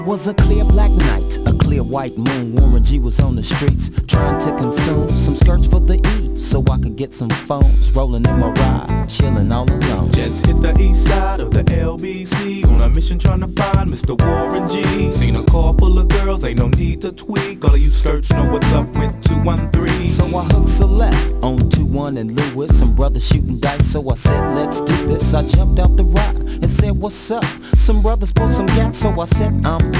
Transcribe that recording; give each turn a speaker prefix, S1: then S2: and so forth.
S1: Was a clear black night, a clear white moon. Warren G was on the streets trying to consume some skirts for the E, so I could get some phones. Rolling in my ride, chilling all alone.
S2: Just hit the east side of the LBC on a mission trying to find Mr. Warren G. Seen a car full of girls, ain't no need to tweak. All of you skirts know what's up with 213.
S1: So I hooked a left on 21 and Lewis. Some brothers shooting dice, so I said, let's do this. I jumped out the ride and said, what's up? Some brothers pulled some gas, so I said, I'm